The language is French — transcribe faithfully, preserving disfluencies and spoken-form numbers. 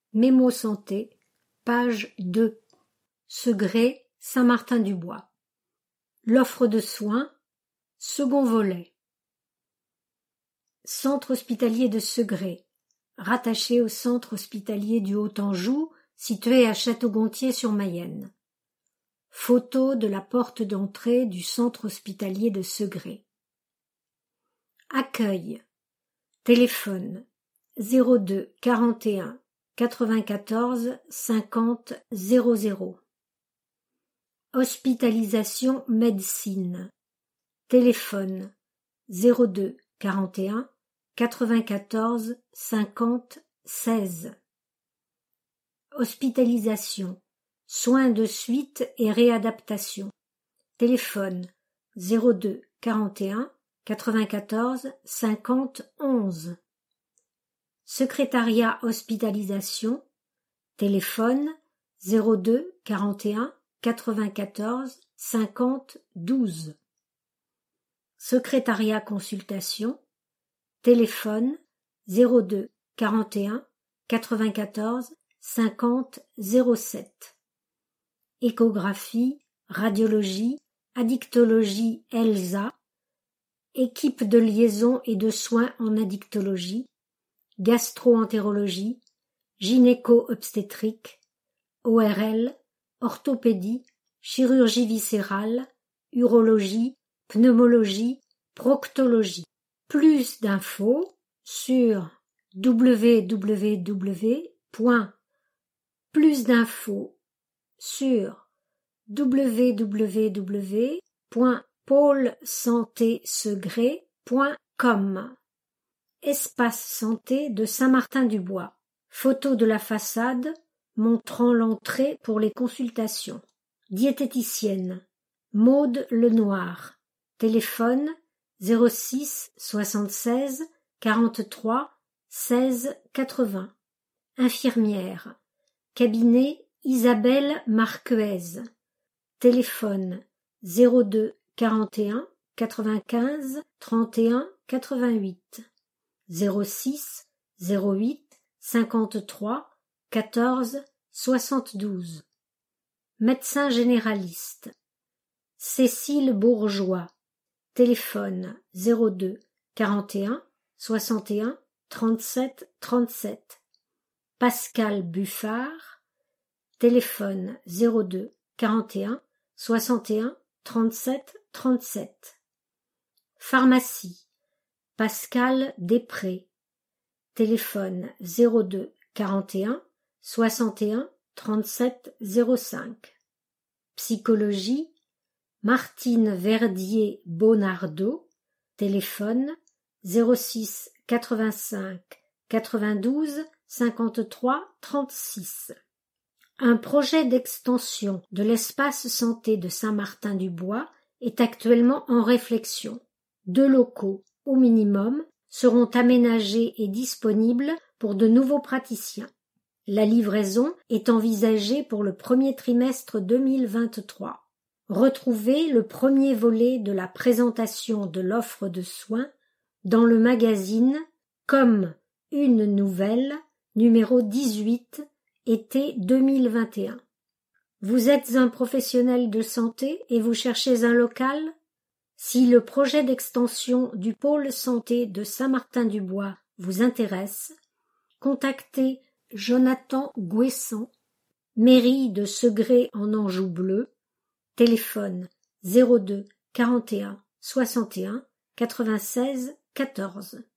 Mémo santé, page deux. Segré, Saint-Martin-du-Bois. L'offre de soins, second volet. Centre hospitalier de Segré, rattaché au centre hospitalier du Haut-Anjou, situé à Château-Gontier-sur-Mayenne. Photo de la porte d'entrée du centre hospitalier de Segré. Accueil. Téléphone zéro deux quarante et un quatre-vingt-quatorze cinquante zéro zéro. Hospitalisation médecine. Téléphone zéro deux quarante et un quatre-vingt-quatorze cinquante seize. Hospitalisation, soins de suite et réadaptation. Téléphone zéro deux quarante et un quatre-vingt-quatorze cinquante onze. Secrétariat hospitalisation. Téléphone zéro deux quarante et un quatre-vingt-quatorze cinquante douze. Secrétariat consultation. Téléphone zéro deux quarante et un quatre-vingt-quatorze cinquante zéro sept. Échographie, radiologie, addictologie E L S A, équipe de liaison et de soins en addictologie, gastro-entérologie, gynéco-obstétrique, O R L, orthopédie, chirurgie viscérale, urologie, pneumologie, proctologie. Plus d'infos sur w w w point plus d'infos sur w w w point pôle santé segré point com. Espace santé de Saint-Martin-du-Bois. Photo de la façade montrant l'entrée pour les consultations. Diététicienne Maude Lenoir. Téléphone zéro six soixante-seize quarante-trois seize quatre-vingts. Infirmière Cabinet Isabelle Marquez. Téléphone zéro deux quarante et un quatre-vingt-quinze trente et un quatre-vingt-huit. zéro six zéro huit cinquante-trois quatorze soixante-douze. Médecin généraliste Cécile Bourgeois. Téléphone zéro deux quarante et un soixante et un trente-sept trente-sept. Pascal Buffard. Téléphone zéro deux quarante et un soixante et un trente-sept trente-sept. Pharmacie Pascal Després. Téléphone zéro deux quarante et un soixante et un trente-sept zéro cinq. Psychologie Martine Verdier Bonardo. Téléphone zéro six quatre-vingt-cinq quatre-vingt-douze cinquante-trois trente-six. Un projet d'extension de l'espace santé de Saint-Martin-du-Bois est actuellement en réflexion. Deux locaux, au minimum, seront aménagés et disponibles pour de nouveaux praticiens. La livraison est envisagée pour le premier trimestre deux mille vingt-trois. Retrouvez le premier volet de la présentation de l'offre de soins dans le magazine Comme une nouvelle, numéro dix-huit, été deux mille vingt et un. Vous êtes un professionnel de santé et vous cherchez un local? Si le projet d'extension du pôle santé de Saint-Martin-du-Bois vous intéresse, contactez Jonathan Gouessant, mairie de Segré en Anjou bleu, téléphone zéro deux quarante et un soixante et un quatre-vingt-seize quatorze.